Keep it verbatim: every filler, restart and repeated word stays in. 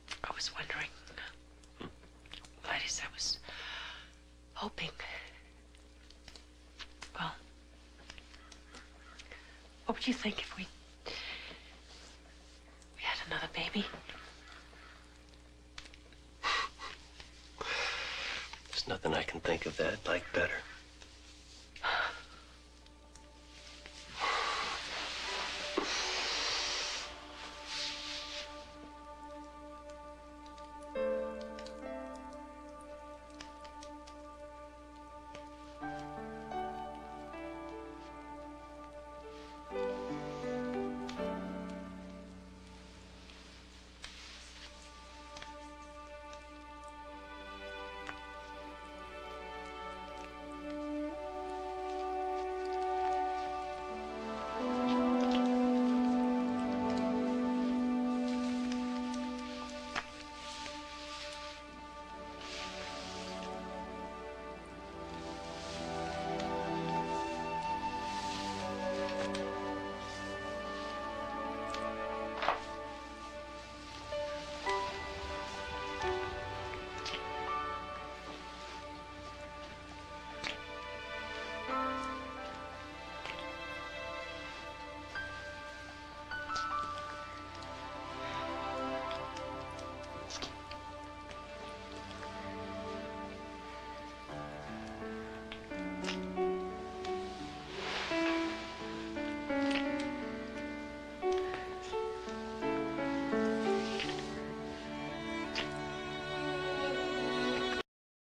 I was wondering. Gladys, I was hoping. Well, what would you think if we... we had another baby? There's nothing I can think of that I'd like better.